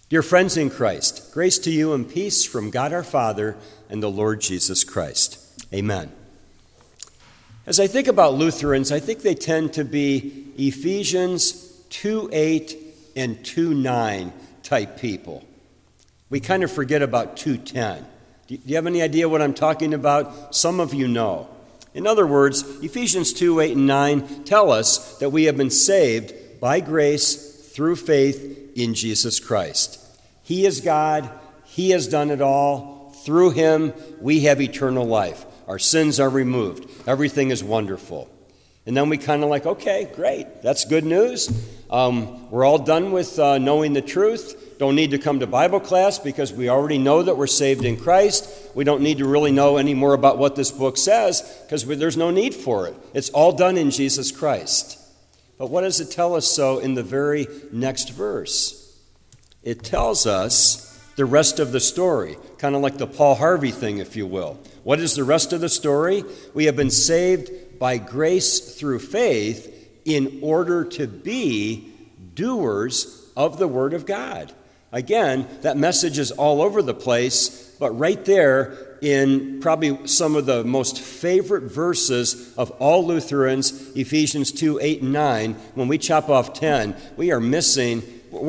Dear friends in Christ, grace to you and peace from God our Father and the Lord Jesus Christ. Amen. As I think about Lutherans, I think they tend to be Ephesians 2:8 and 2:9 type people. We kind of forget about 2:10. Do you have any idea what I'm talking about? Some of you know. In other words, Ephesians 2:8 and 9 tell us that we have been saved by grace through faith in Jesus Christ. He is God. He has done it all. Through him, we have eternal life. Our sins are removed. Everything is wonderful. And then we kind of like, okay, great. That's good news. We're all done with knowing the truth. Don't need to come to Bible class because we already know that we're saved in Christ. We don't need to really know any more about what this book says because there's no need for it. It's all done in Jesus Christ. But what does it tell us so in the very next verse? It tells us the rest of the story, kind of like the Paul Harvey thing, if you will. What is the rest of the story? We have been saved by grace through faith in order to be doers of the Word of God. Again, that message is all over the place, but right there in probably some of the most favorite verses of all Lutherans, Ephesians 2:8 and 9, when we chop off 10, we're missing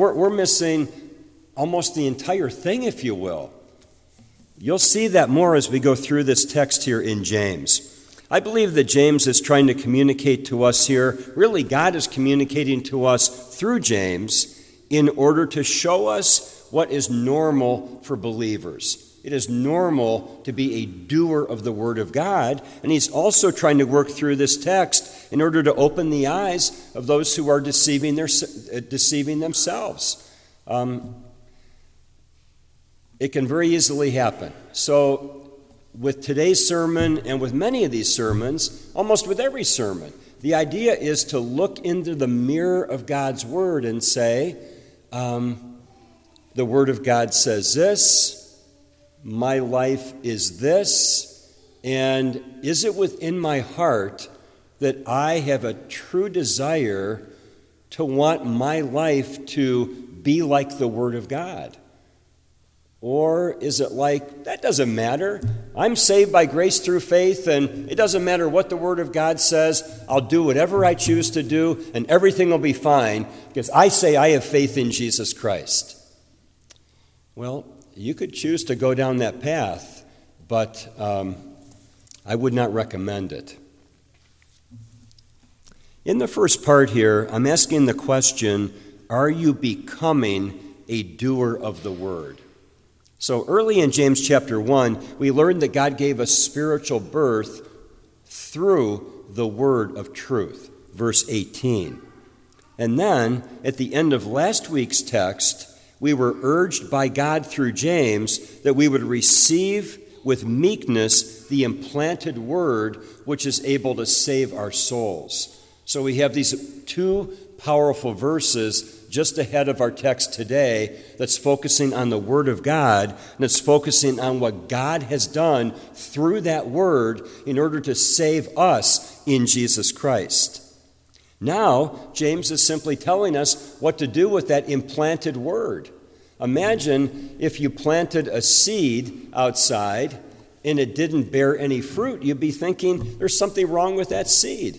almost the entire thing, if you will. You'll see that more as we go through this text here in James. I believe that James is trying to communicate to us here, really God is communicating to us through James in order to show us what is normal for believers. It is normal to be a doer of the Word of God, and he's also trying to work through this text in order to open the eyes of those who are deceiving themselves. It can very easily happen. So with today's sermon and with many of these sermons, almost with every sermon, the idea is to look into the mirror of God's Word and say, the Word of God says this, my life is this, and is it within my heart that I have a true desire to want my life to be like the Word of God? Or is it like, that doesn't matter. I'm saved by grace through faith, and it doesn't matter what the Word of God says. I'll do whatever I choose to do, and everything will be fine because I say I have faith in Jesus Christ. Well, you could choose to go down that path, but I would not recommend it. In the first part here, I'm asking the question, are you becoming a doer of the Word? So early in James chapter 1, we learned that God gave us spiritual birth through the word of truth, verse 18. And then, at the end of last week's text, we were urged by God through James that we would receive with meekness the implanted word which is able to save our souls. So we have these two powerful verses just ahead of our text today that's focusing on the Word of God, and it's focusing on what God has done through that Word in order to save us in Jesus Christ. Now, James is simply telling us what to do with that implanted Word. Imagine if you planted a seed outside and it didn't bear any fruit. You'd be thinking there's something wrong with that seed.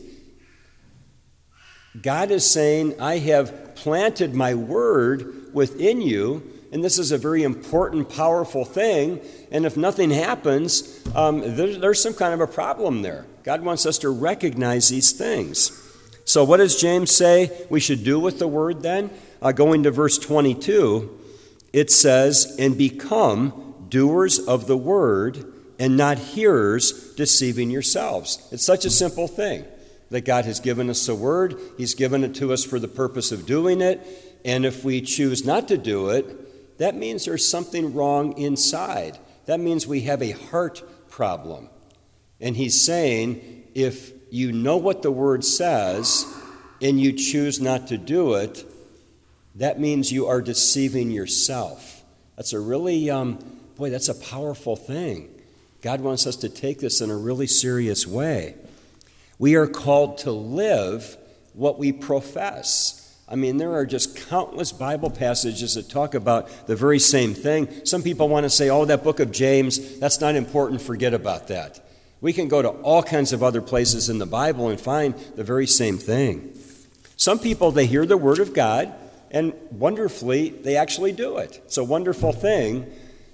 God is saying, I have planted my word within you, and this is a very important, powerful thing, and if nothing happens, there's some kind of a problem there. God wants us to recognize these things. So what does James say we should do with the word then? Going to verse 22, it says, and become doers of the word and not hearers, deceiving yourselves. It's such a simple thing. That God has given us a word, he's given it to us for the purpose of doing it, and if we choose not to do it, that means there's something wrong inside. That means we have a heart problem. And he's saying, if you know what the word says and you choose not to do it, that means you are deceiving yourself. That's a really, that's a powerful thing. God wants us to take this in a really serious way. We are called to live what we profess. I mean, there are just countless Bible passages that talk about the very same thing. Some people want to say, oh, that book of James, that's not important, forget about that. We can go to all kinds of other places in the Bible and find the very same thing. Some people, they hear the Word of God, and wonderfully, they actually do it. It's a wonderful thing,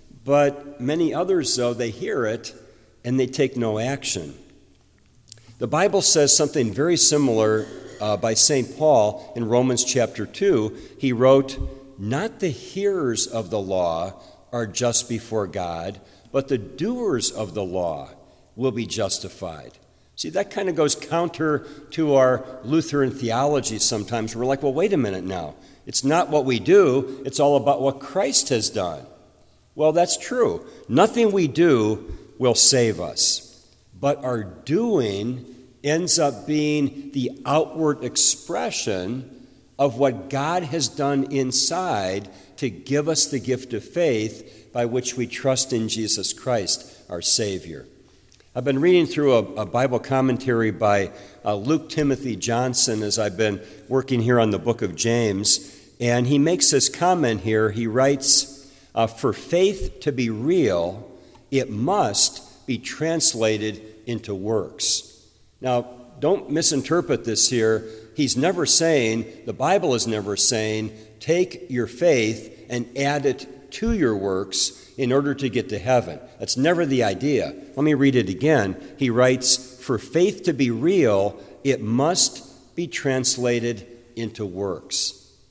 but many others, though, they hear it, and they take no action. The Bible says something very similar by St. Paul in Romans chapter 2. He wrote, "Not the hearers of the law are just before God, but the doers of the law will be justified." See, that kind of goes counter to our Lutheran theology sometimes. We're like, well, wait a minute now. It's not what we do, it's all about what Christ has done. Well, that's true. Nothing we do will save us, but our doing ends up being the outward expression of what God has done inside to give us the gift of faith by which we trust in Jesus Christ, our Savior. I've been reading through a Bible commentary by Luke Timothy Johnson as I've been working here on the book of James, and he makes this comment here. He writes, "For faith to be real, it must be translated into works." Now, don't misinterpret this here. He's never saying, the Bible is never saying, take your faith and add it to your works in order to get to heaven. That's never the idea. Let me read it again. He writes, "For faith to be real, it must be translated into works."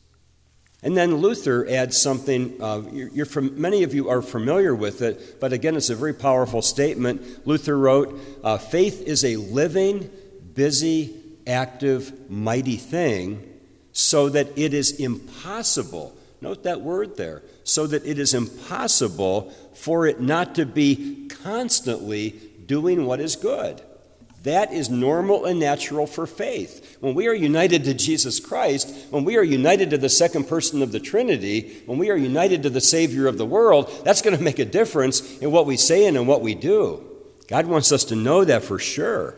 And then Luther adds something, many of you are familiar with it, but again, it's a very powerful statement. Luther wrote, "Faith is a living, busy, active, mighty thing, so that it is impossible," note that word there, "so that it is impossible for it not to be constantly doing what is good." That is normal and natural for faith. When we are united to Jesus Christ, when we are united to the second person of the Trinity, when we are united to the Savior of the world, that's going to make a difference in what we say and in what we do. God wants us to know that for sure.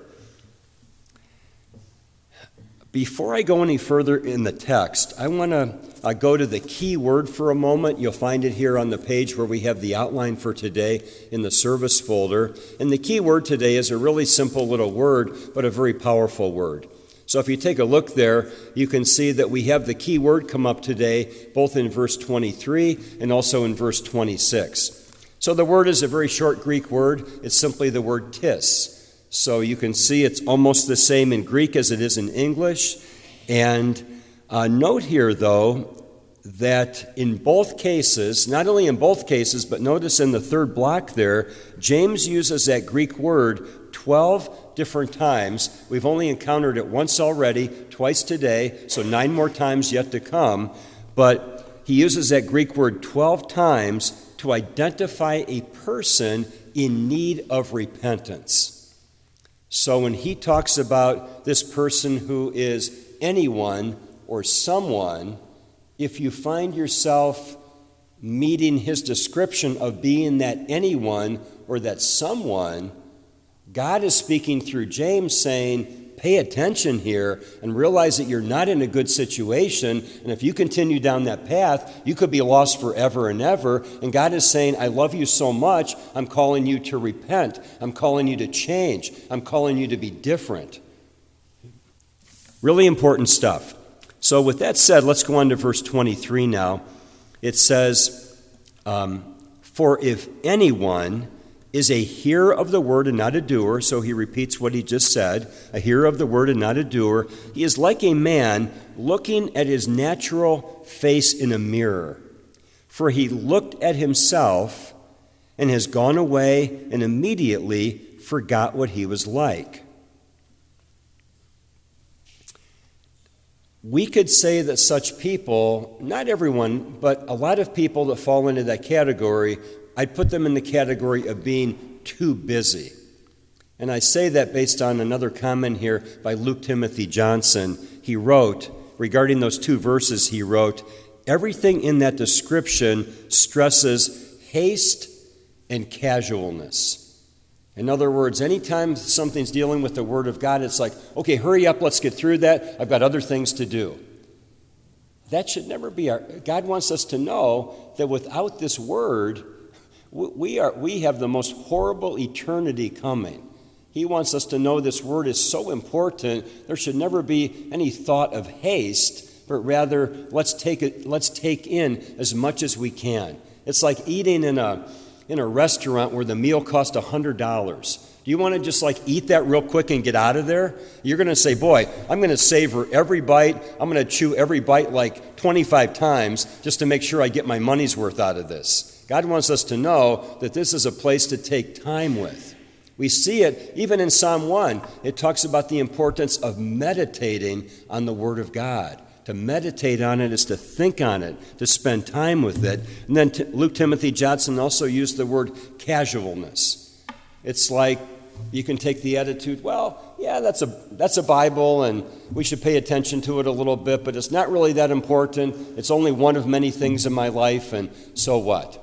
Before I go any further in the text, I want to go to the key word for a moment. You'll find it here on the page where we have the outline for today in the service folder. And the key word today is a really simple little word, but a very powerful word. So if you take a look there, you can see that we have the key word come up today, both in verse 23 and also in verse 26. So the word is a very short Greek word. It's simply the word tis. So you can see it's almost the same in Greek as it is in English. And note here, though, that in both cases, not only in both cases, but notice in the third block there, James uses that Greek word 12 different times. We've only encountered it once already, twice today, so 9 more times yet to come. But he uses that Greek word 12 times to identify a person in need of repentance. So when he talks about this person who is anyone or someone, if you find yourself meeting his description of being that anyone or that someone, God is speaking through James saying, pay attention here and realize that you're not in a good situation. And if you continue down that path, you could be lost forever and ever. And God is saying, I love you so much, I'm calling you to repent. I'm calling you to change. I'm calling you to be different. Really important stuff. So with that said, let's go on to verse 23 now. It says, "For if anyone is a hearer of the word and not a doer," so he repeats what he just said, a hearer of the word and not a doer, "he is like a man looking at his natural face in a mirror. For he looked at himself and has gone away and immediately forgot what he was like." We could say that such people, not everyone, but a lot of people that fall into that category, I'd put them in the category of being too busy. And I say that based on another comment here by Luke Timothy Johnson. He wrote, regarding those 2 verses, he wrote, "Everything in that description stresses haste and casualness." In other words, anytime something's dealing with the Word of God, it's like, okay, hurry up, let's get through that. I've got other things to do. that should never be God wants us to know that without this word, we have the most horrible eternity coming. He wants us to know this word is so important, there should never be any thought of haste, but rather let's take in as much as we can. It's like eating in a restaurant where the meal costs $100. Do you want to just eat that real quick and get out of there? You're going to say, boy, I'm going to savor every bite. I'm going to chew every bite 25 times just to make sure I get my money's worth out of this. God wants us to know that this is a place to take time with. We see it even in Psalm 1. It talks about the importance of meditating on the Word of God. To meditate on it is to think on it, to spend time with it. And then Luke Timothy Johnson also used the word casualness. It's like you can take the attitude, well, yeah, that's a Bible, and we should pay attention to it a little bit, but it's not really that important. It's only one of many things in my life, and so what?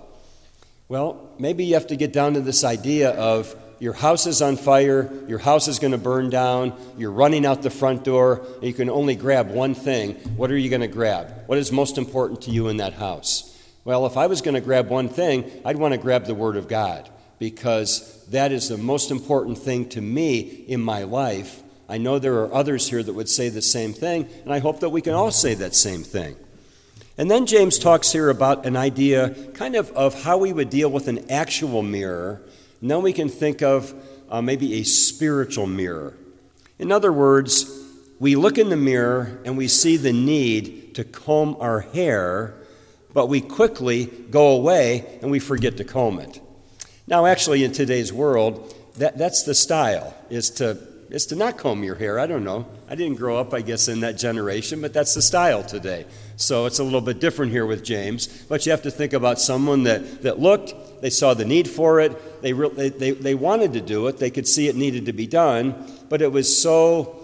Well, maybe you have to get down to this idea of your house is on fire, your house is going to burn down, you're running out the front door, and you can only grab one thing. What are you going to grab? What is most important to you in that house? Well, if I was going to grab one thing, I'd want to grab the Word of God, because that is the most important thing to me in my life. I know there are others here that would say the same thing, and I hope that we can all say that same thing. And then James talks here about an idea kind of how we would deal with an actual mirror, and then we can think of maybe a spiritual mirror. In other words, we look in the mirror and we see the need to comb our hair, but we quickly go away and we forget to comb it. Now, actually, in today's world, that's the style, is to not comb your hair. I don't know. I didn't grow up, I guess, in that generation, but that's the style today. So it's a little bit different here with James. But you have to think about someone that looked, they saw the need for it, they wanted to do it, they could see it needed to be done, but it was so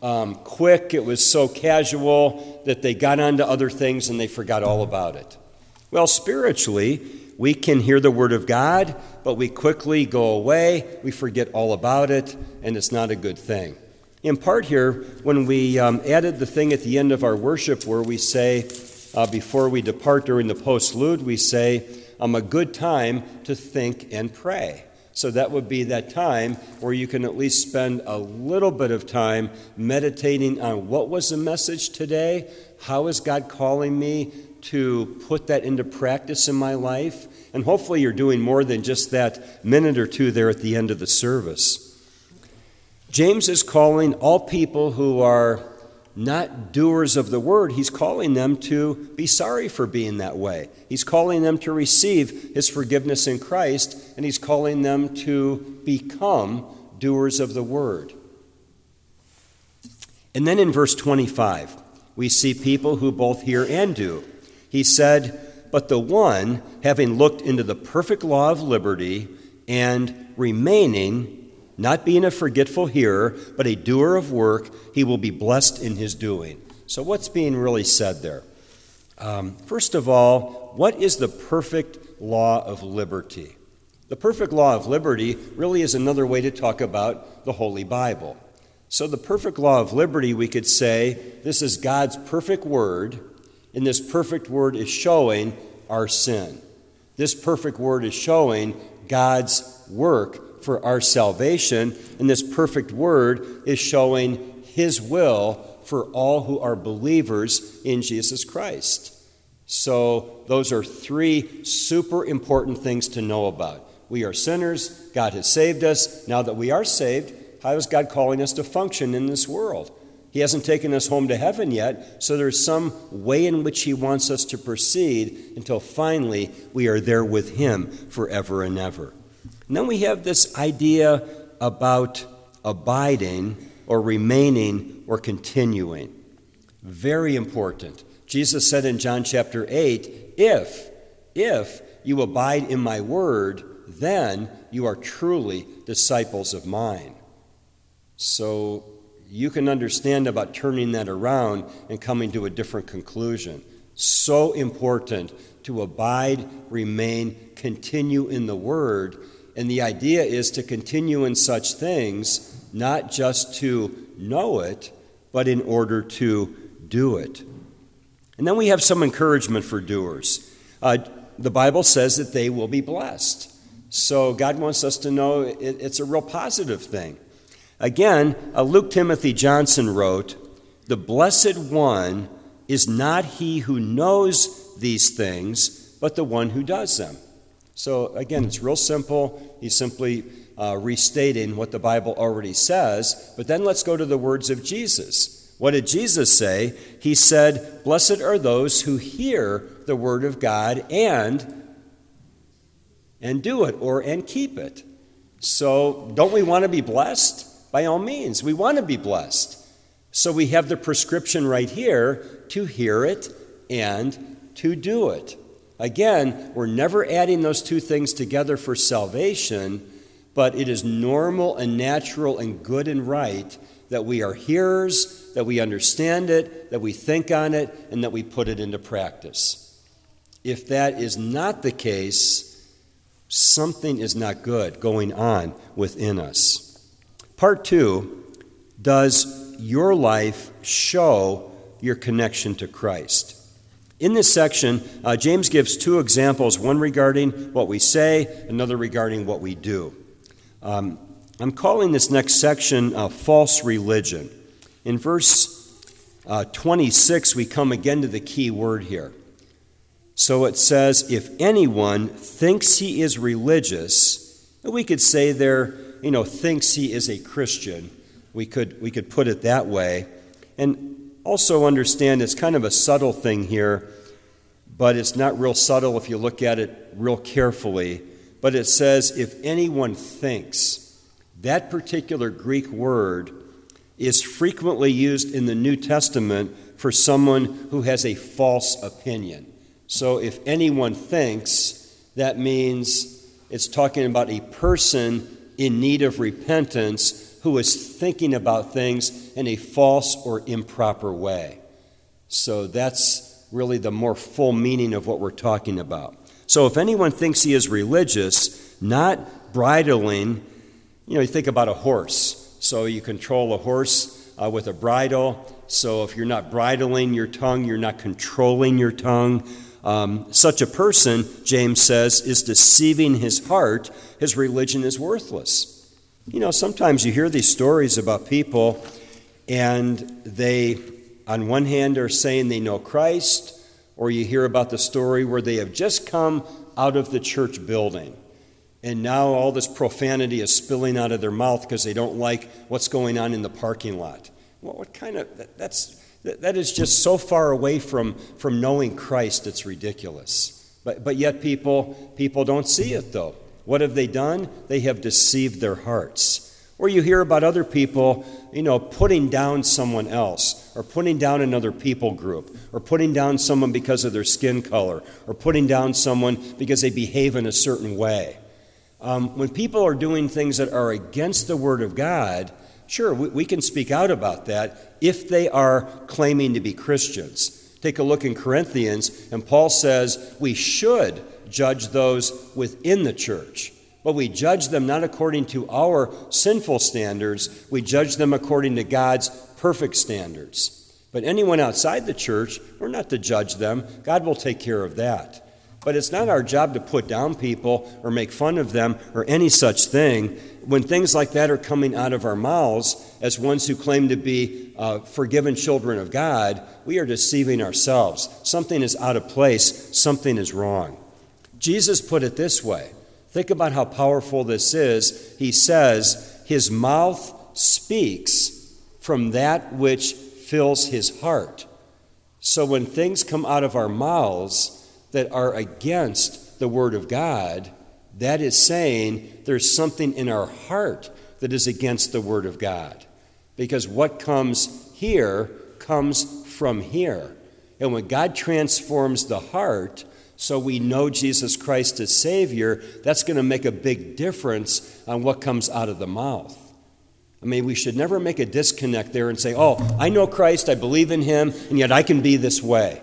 quick, it was so casual that they got on to other things and they forgot all about it. Well, spiritually, we can hear the Word of God, but we quickly go away, we forget all about it, and it's not a good thing. In part here, when we added the thing at the end of our worship where we say, before we depart during the postlude, we say, a good time to think and pray. So that would be that time where you can at least spend a little bit of time meditating on what was the message today, how is God calling me to put that into practice in my life, and hopefully you're doing more than just that minute or two there at the end of the service. James is calling all people who are not doers of the word, he's calling them to be sorry for being that way. He's calling them to receive his forgiveness in Christ, and he's calling them to become doers of the word. And then in verse 25, we see people who both hear and do. He said, "But the one, having looked into the perfect law of liberty and remaining, not being a forgetful hearer, but a doer of work, he will be blessed in his doing." So what's being really said there? First of all, what is the perfect law of liberty? The perfect law of liberty really is another way to talk about the Holy Bible. So the perfect law of liberty, we could say, this is God's perfect word, and this perfect word is showing our sin. This perfect word is showing God's work for our salvation, and this perfect word is showing his will for all who are believers in Jesus Christ. So those are three super important things to know about. We are sinners. God has saved us. Now that we are saved, how is God calling us to function in this world? He hasn't taken us home to heaven yet, so there's some way in which he wants us to proceed until finally we are there with him forever and ever. And then we have this idea about abiding or remaining or continuing. Very important. Jesus said in John chapter 8, if you abide in my word, then you are truly disciples of mine. So you can understand about turning that around and coming to a different conclusion. So important to abide, remain, continue in the word. And the idea is to continue in such things, not just to know it, but in order to do it. And then we have some encouragement for doers. The Bible says that they will be blessed. So God wants us to know it's a real positive thing. Again, Luke Timothy Johnson wrote, "The blessed one is not he who knows these things, but the one who does them." So again, it's real simple. He's simply restating what the Bible already says. But then let's go to the words of Jesus. What did Jesus say? He said, "Blessed are those who hear the word of God and do it," and keep it. So don't we want to be blessed? By all means, we want to be blessed. So we have the prescription right here to hear it and to do it. Again, we're never adding those two things together for salvation, but it is normal and natural and good and right that we are hearers, that we understand it, that we think on it, and that we put it into practice. If that is not the case, something is not good going on within us. Part 2, does your life show your connection to Christ? In this section, James gives 2 examples, one regarding what we say, another regarding what we do. I'm calling this next section false religion. In verse 26, we come again to the key word here. So it says, if anyone thinks he is religious, we could say there, thinks he is a Christian. We could put it that way. And also understand it's kind of a subtle thing here, but it's not real subtle if you look at it real carefully. But it says, if anyone thinks. That particular Greek word is frequently used in the New Testament for someone who has a false opinion. So if anyone thinks, that means it's talking about a person in need of repentance who is thinking about things in a false or improper way. So that's really the more full meaning of what we're talking about. So if anyone thinks he is religious, not bridling, you think about a horse. So you control a horse with a bridle. So if you're not bridling your tongue, you're not controlling your tongue. Such a person, James says, is deceiving his heart. His religion is worthless. Sometimes you hear these stories about people, and they, on one hand, are saying they know Christ, or you hear about the story where they have just come out of the church building, and now all this profanity is spilling out of their mouth because they don't like what's going on in the parking lot. Well, what kind of, that is just so far away from knowing Christ, it's ridiculous. But yet people don't see it, though. What have they done? They have deceived their hearts. Or you hear about other people, putting down someone else, or putting down another people group, or putting down someone because of their skin color, or putting down someone because they behave in a certain way. When people are doing things that are against the Word of God, sure, we can speak out about that if they are claiming to be Christians. Take a look in Corinthians, and Paul says we should judge those within the church. But we judge them not according to our sinful standards, we judge them according to God's perfect standards. But anyone outside the church, we're not to judge them. God will take care of that. But it's not our job to put down people or make fun of them or any such thing. When things like that are coming out of our mouths, as ones who claim to be forgiven children of God, we are deceiving ourselves. Something is out of place. Something is wrong. Jesus put it this way. Think about how powerful this is. He says, his mouth speaks from that which fills his heart. So when things come out of our mouths that are against the Word of God, that is saying there's something in our heart that is against the Word of God. Because what comes here comes from here. And when God transforms the heart, so we know Jesus Christ as Savior, that's going to make a big difference on what comes out of the mouth. I mean, we should never make a disconnect there and say, oh, I know Christ, I believe in Him, and yet I can be this way.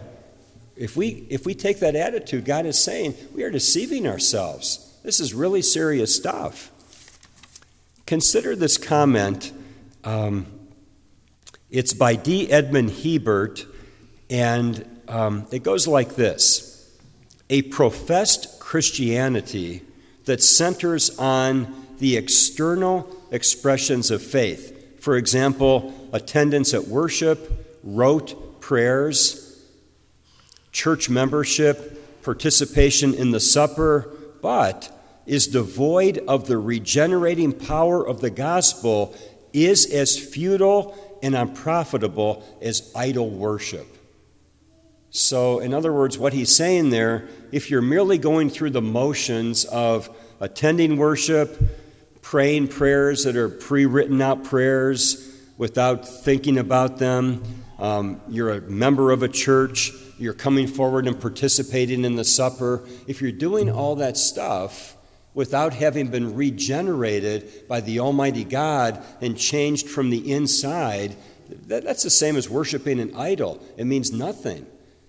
If we take that attitude, God is saying we are deceiving ourselves. This is really serious stuff. Consider this comment. It's by D. Edmund Hebert, and it goes like this: a professed Christianity that centers on the external expressions of faith. For example, attendance at worship, rote prayers, church membership, participation in the supper, but is devoid of the regenerating power of the gospel, is as futile and unprofitable as idol worship. So, in other words, what he's saying there, if you're merely going through the motions of attending worship, praying prayers that are pre-written out prayers without thinking about them, you're a member of a church, you're coming forward and participating in the supper, if you're doing all that stuff without having been regenerated by the Almighty God and changed from the inside, that's the same as worshiping an idol. It means nothing.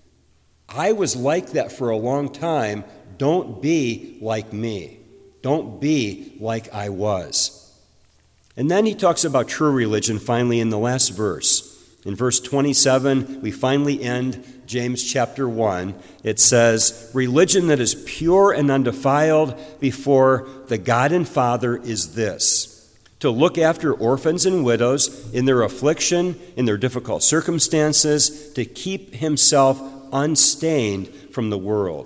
I was like that for a long time. Don't be like me. Don't be like I was. And then he talks about true religion finally in the last verse. In verse 27, we finally end James chapter 1. It says, "Religion that is pure and undefiled before the God and Father is this: to look after orphans and widows in their affliction, in their difficult circumstances, to keep himself unstained from the world."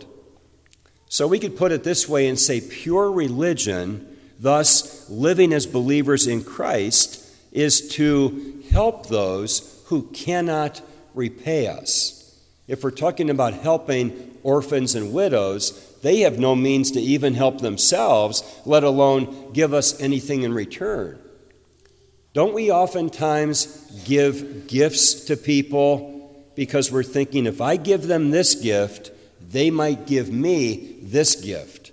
So we could put it this way and say pure religion, thus living as believers in Christ, is to help those who cannot repay us. If we're talking about helping orphans and widows, they have no means to even help themselves, let alone give us anything in return. Don't we oftentimes give gifts to people because we're thinking, if I give them this gift, they might give me this gift?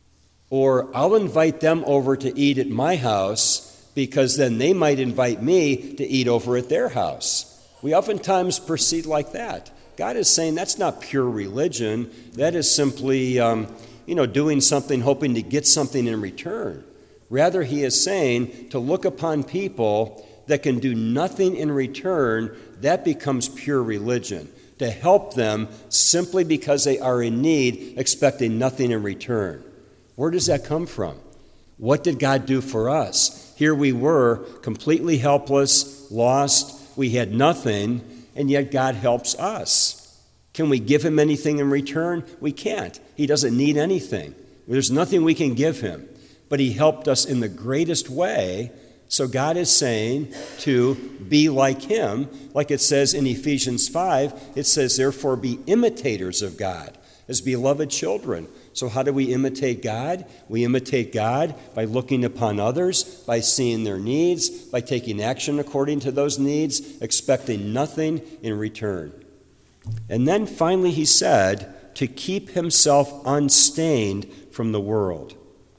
Or I'll invite them over to eat at my house because then they might invite me to eat over at their house. We oftentimes proceed like that. God is saying that's not pure religion. That is simply, doing something, hoping to get something in return. Rather, he is saying to look upon people that can do nothing in return, that becomes pure religion. To help them simply because they are in need, expecting nothing in return. Where does that come from? What did God do for us? Here we were, completely helpless, lost, we had nothing, and yet God helps us. Can we give him anything in return? We can't. He doesn't need anything. There's nothing we can give him. But he helped us in the greatest way. So God is saying to be like him. Like it says in Ephesians 5, it says, "Therefore be imitators of God as beloved children." So how do we imitate God? We imitate God by looking upon others, by seeing their needs, by taking action according to those needs, expecting nothing in return. And then finally he said, to keep himself unstained from the world.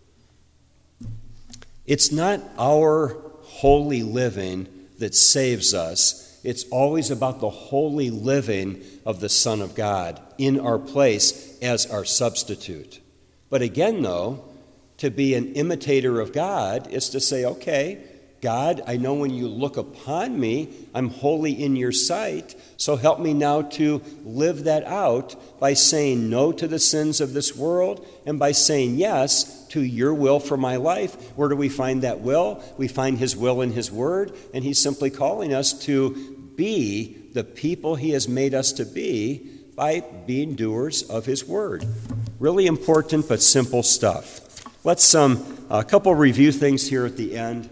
It's not our holy living that saves us. It's always about the holy living of the Son of God in our place as our substitute. But again, though, to be an imitator of God is to say, okay, God, I know when you look upon me, I'm holy in your sight, so help me now to live that out by saying no to the sins of this world and by saying yes to your will for my life. Where do we find that will? We find his will in his word, and he's simply calling us to be the people he has made us to be by being doers of his word. Really important but simple stuff. Let's a couple review things here at the end.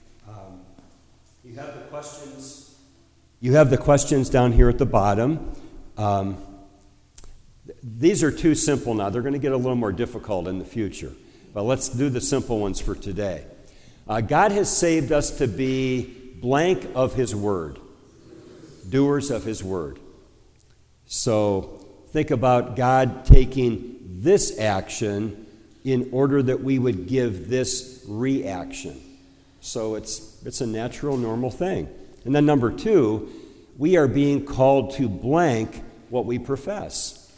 You have the questions down here at the bottom. These are too simple now. They're going to get a little more difficult in the future. But let's do the simple ones for today. God has saved us to be blank of his word. Doers of his word. So think about God taking this action in order that we would give this reaction. So it's a natural, normal thing. And then number 2, we are being called to blank what we profess.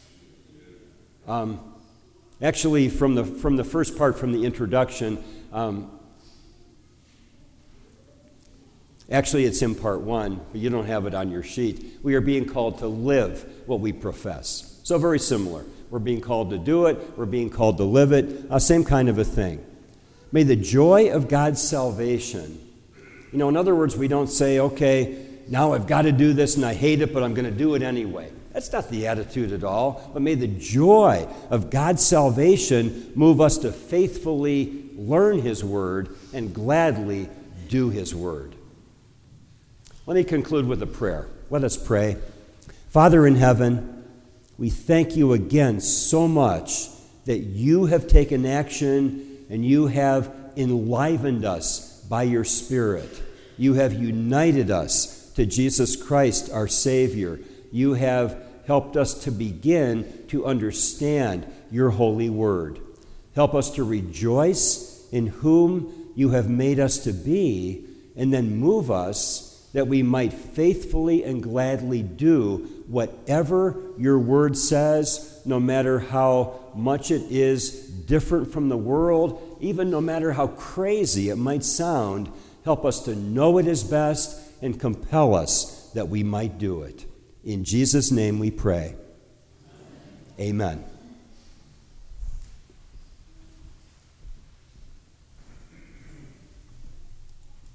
Actually, from the first part, from the introduction, Actually, it's in part 1, but you don't have it on your sheet. We are being called to live what we profess. So very similar. We're being called to do it. We're being called to live it. Same kind of a thing. May the joy of God's salvation, in other words, we don't say, okay, now I've got to do this and I hate it, but I'm going to do it anyway. That's not the attitude at all. But may the joy of God's salvation move us to faithfully learn His Word and gladly do His Word. Let me conclude with a prayer. Let us pray. Father in heaven, we thank you again so much that you have taken action and you have enlivened us by your Spirit. You have united us to Jesus Christ, our Savior. You have helped us to begin to understand your holy word. Help us to rejoice in whom you have made us to be, and then move us that we might faithfully and gladly do whatever your word says, no matter how much it is different from the world, even no matter how crazy it might sound. Help us to know it is best and compel us that we might do it. In Jesus' name we pray. Amen.